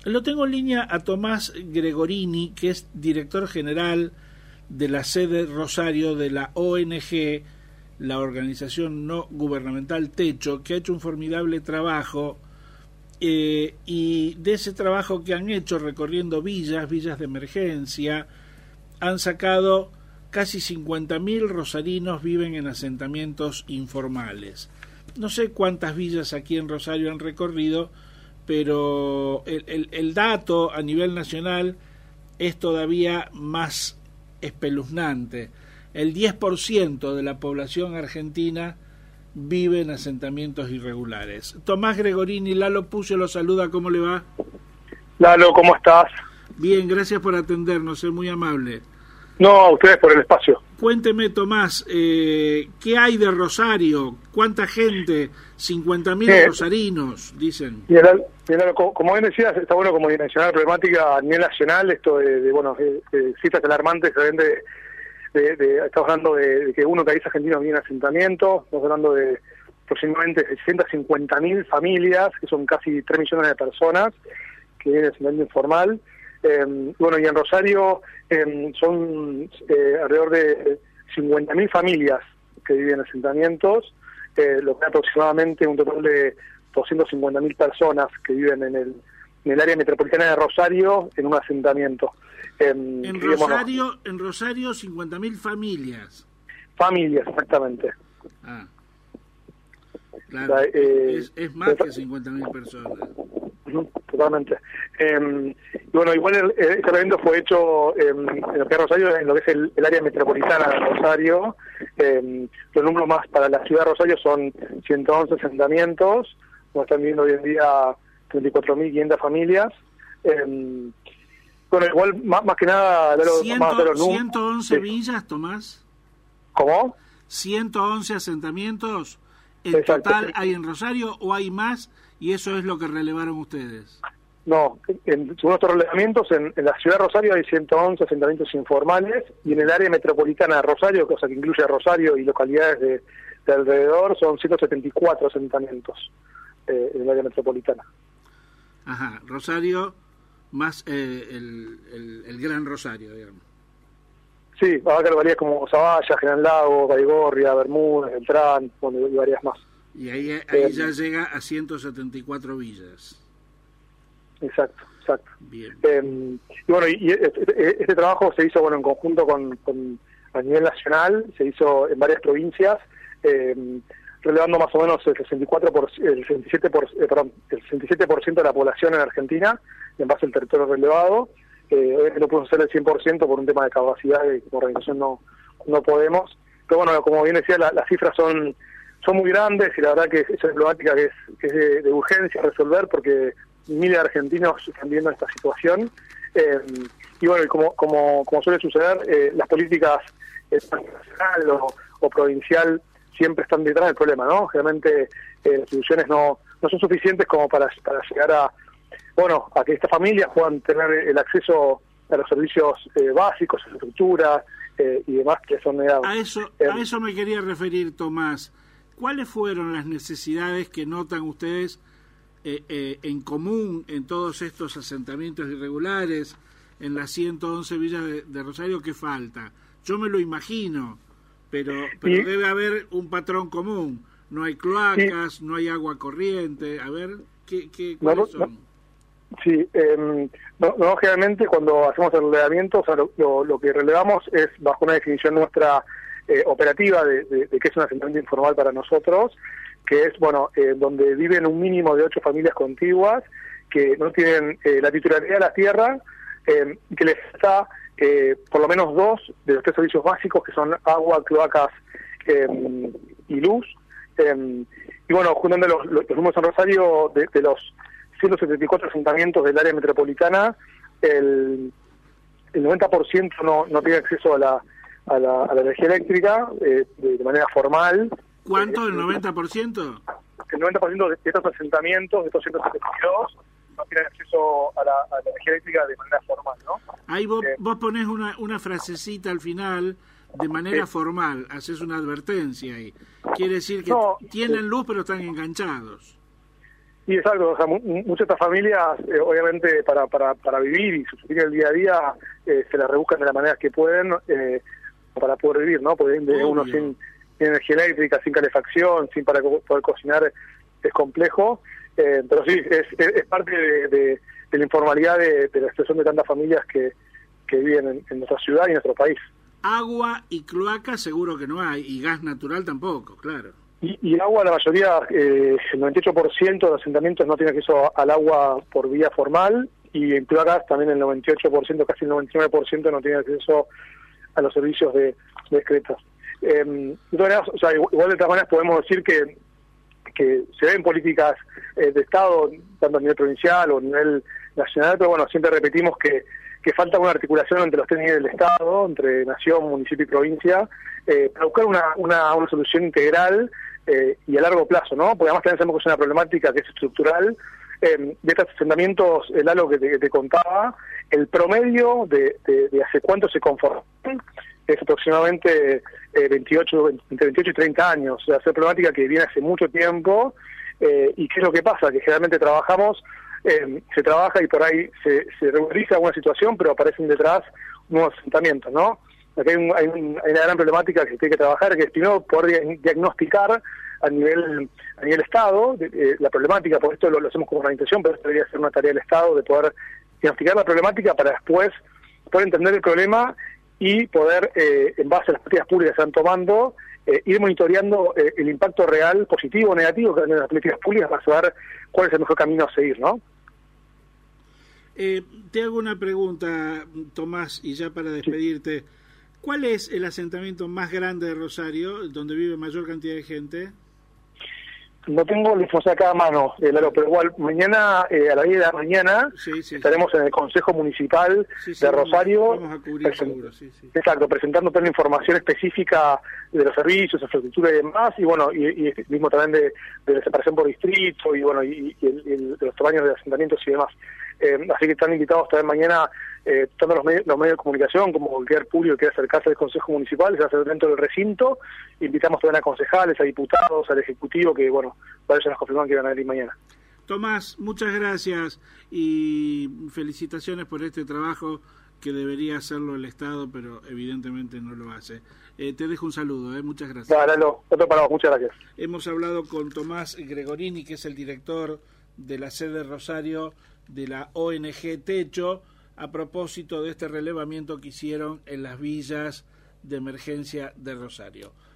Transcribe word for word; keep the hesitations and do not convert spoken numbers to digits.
Lo tengo en línea a Tomás Gregorini, que es director general de la sede Rosario de la O N G, la organización no gubernamental Techo, que ha hecho un formidable trabajo, eh, y de ese trabajo que han hecho recorriendo villas, villas de emergencia, han sacado casi cincuenta mil rosarinos viven en asentamientos informales. No sé cuántas villas aquí en Rosario han recorrido, pero el, el, el dato a nivel nacional es todavía más espeluznante. El diez por ciento de la población argentina vive en asentamientos irregulares. Tomás Gregorini, Lalo Puccio lo saluda, ¿cómo le va? Lalo, ¿cómo estás? Bien, gracias por atendernos, es muy amable. No, a ustedes por el espacio. Cuénteme, Tomás, eh, ¿qué hay de Rosario? ¿Cuánta gente? cincuenta mil eh, rosarinos, dicen. Bien, bien, como bien decías, está bueno como dimensionar la problemática a nivel nacional, esto de, de bueno, de, de cifras alarmantes, de, de, de, estamos hablando de, de que uno de cada diez argentinos vive en asentamiento, estamos hablando de aproximadamente seiscientas cincuenta mil familias, que son casi tres millones de personas que viven en asentamiento informal. Eh, bueno, y en Rosario eh, son eh, alrededor de cincuenta mil familias que viven en asentamientos, eh, lo que es aproximadamente un total de doscientas cincuenta mil personas que viven en el, en el área metropolitana de Rosario en un asentamiento. Eh, en, Rosario, bueno, en Rosario cincuenta mil familias. Familias, exactamente. Ah, claro, la, eh, es, es más que cincuenta mil personas. Totalmente. Eh, y bueno, igual el, este evento fue hecho eh, en lo que es Rosario, en lo que es el, el área metropolitana de Rosario. Eh, los números más para la ciudad de Rosario son ciento once asentamientos, como están viviendo hoy en día treinta y cuatro mil quinientas familias. Eh, bueno, igual más, más que nada de los, Ciento, más de los números. ciento once sí. villas, Tomás. ¿Cómo? ciento once asentamientos en Exacto, total sí. hay en Rosario, o hay más, y eso es lo que relevaron ustedes. No, en, según nuestros relevamientos, en, en la ciudad de Rosario hay ciento once asentamientos informales, y en el área metropolitana de Rosario, cosa que incluye a Rosario y localidades de, de alrededor, son ciento setenta y cuatro asentamientos eh, en el área metropolitana. Ajá, Rosario más eh, el, el, el Gran Rosario, digamos. Sí, va a haber varias como Zavalla, General Lago, Baigorria, Bermúdez, Beltrán, bueno, y varias más. Y ahí, ahí eh, ya llega a ciento setenta y cuatro villas. Exacto, exacto. Bien. Eh, y bueno, y este, este trabajo se hizo bueno en conjunto con, con a nivel nacional, se hizo en varias provincias, eh, relevando más o menos el sesenta y cuatro por, el sesenta y siete por, eh, perdón, el sesenta y siete por ciento de la población en Argentina, en base al territorio relevado. Eh, hoy no podemos hacer el cien por ciento por un tema de capacidad, de como organización no no podemos. Pero bueno, como bien decía, la, las cifras son son muy grandes, y la verdad que es una problemática que es, que es de, de urgencia resolver, porque miles de argentinos están viendo esta situación. Eh, y bueno, y como, como, como suele suceder, eh, las políticas eh, nacional o, o provincial siempre están detrás del problema, ¿no? Generalmente eh, las soluciones no, no son suficientes como para, para llegar a, bueno, a que estas familias puedan tener el acceso a los servicios eh, básicos, estructura eh, y demás que son negados. A eso, eh, a eso me quería referir, Tomás. ¿Cuáles fueron las necesidades que notan ustedes eh, eh, en común en todos estos asentamientos irregulares, en las ciento once villas de, de Rosario? ¿Qué falta? Yo me lo imagino, pero, pero y, debe haber un patrón común. No hay cloacas, y, no hay agua corriente. A ver, ¿qué, qué, ¿cuáles no, son? No. Sí, eh, no, no, generalmente cuando hacemos el relevamiento, o sea, lo, lo, lo que relevamos es bajo una definición nuestra eh, operativa de, de, de qué es un asentamiento informal para nosotros, que es, bueno, eh, donde viven un mínimo de ocho familias contiguas que no tienen eh, la titularidad de la tierra, eh, y que les está eh, por lo menos dos de los tres servicios básicos, que son agua, cloacas eh, y luz. Eh, y bueno, juntando los, los, los números en Rosario, de, de los ciento setenta y cuatro asentamientos del área metropolitana, el, el noventa por ciento no, no tiene acceso a la, a la, a la energía eléctrica eh, de, de manera formal. ¿Cuánto? Eh, ¿El noventa por ciento? El noventa por ciento de estos asentamientos, de estos ciento setenta y dos, no tienen acceso a la, a la energía eléctrica de manera formal, ¿no? Ahí vos, eh, vos ponés una, una frasecita al final, de manera sí. formal, haces una advertencia ahí. Quiere decir que no, tienen sí. luz pero están enganchados. Y exacto, o sea, mu- muchas de estas familias, eh, obviamente, para, para, para vivir y subsistir el día a día, eh, se las rebuscan de la manera que pueden eh, para poder vivir, ¿no? Porque de uno sin, sin energía eléctrica, sin calefacción, sin para co- poder cocinar, es complejo. Eh, pero sí, es, es, es parte de, de, de la informalidad de, de la expresión de tantas familias que, que viven en, en nuestra ciudad y en nuestro país. Agua y cloaca seguro que no hay, y gas natural tampoco, claro. Y, y el agua, la mayoría, eh, el noventa y ocho por ciento de los asentamientos no tiene acceso al agua por vía formal, y en cloacas también el noventa y ocho por ciento, casi el noventa y nueve por ciento no tiene acceso a los servicios de, de excretas. Eh, de todas maneras, o sea, igual de todas maneras podemos decir que, que se ven políticas eh, de Estado, tanto a nivel provincial o a nivel nacional, pero bueno, siempre repetimos que que falta una articulación entre los tres niveles del Estado, entre nación, municipio y provincia, eh, para buscar una, una, una solución integral eh, y a largo plazo, ¿no? Porque además también sabemos que es una problemática que es estructural. Eh, de estos asentamientos, el halo que te, que te contaba, el promedio de, de, de hace cuánto se conforman es aproximadamente eh, veintiocho, entre veintiocho y treinta años. O sea, es una problemática que viene hace mucho tiempo. Eh, ¿Y qué es lo que pasa? Que generalmente trabajamos Eh, se trabaja y por ahí se, se regulariza alguna situación, pero aparecen detrás nuevos asentamientos, ¿no? Aquí hay, un, hay, un, hay una gran problemática que se tiene que trabajar, que es primero poder diagnosticar a nivel a nivel Estado de, eh, la problemática, porque esto lo, lo hacemos como organización, pero esto debería ser una tarea del Estado, de poder diagnosticar la problemática para después poder entender el problema y poder, eh, en base a las políticas públicas que se están tomando, eh, ir monitoreando eh, el impacto real, positivo o negativo que tienen las políticas públicas para saber cuál es el mejor camino a seguir, ¿no? Eh, te hago una pregunta, Tomás, y ya para despedirte. Sí. ¿Cuál es el asentamiento más grande de Rosario, donde vive mayor cantidad de gente? No tengo la información acá a mano, eh, Lalo, pero igual mañana eh, a las diez de la mañana sí, sí, estaremos sí. en el Consejo Municipal sí, sí, de Rosario. Vamos, vamos a cubrir present- seguro, sí, sí. Exacto, presentando toda la información específica de los servicios, infraestructura y demás, y bueno, y, y mismo también de, de la separación por distrito, y bueno, y, y, el, y el, de los tamaños de asentamientos y demás. Eh, así que están invitados también mañana, eh, tanto los medios, los medios de comunicación como cualquier público que quiera acercarse al Consejo Municipal, se va a hacer dentro del recinto. Invitamos también a concejales, a diputados, al Ejecutivo, que bueno, para eso nos confirman que van a venir mañana. Tomás, muchas gracias y felicitaciones por este trabajo que debería hacerlo el Estado, pero evidentemente no lo hace. Eh, te dejo un saludo, ¿eh? Muchas gracias. Dale, Lalo, otro para vos, muchas gracias. Hemos hablado con Tomás Gregorini, que es el director de la sede Rosario de la O N G Techo, a propósito de este relevamiento que hicieron en las villas de emergencia de Rosario.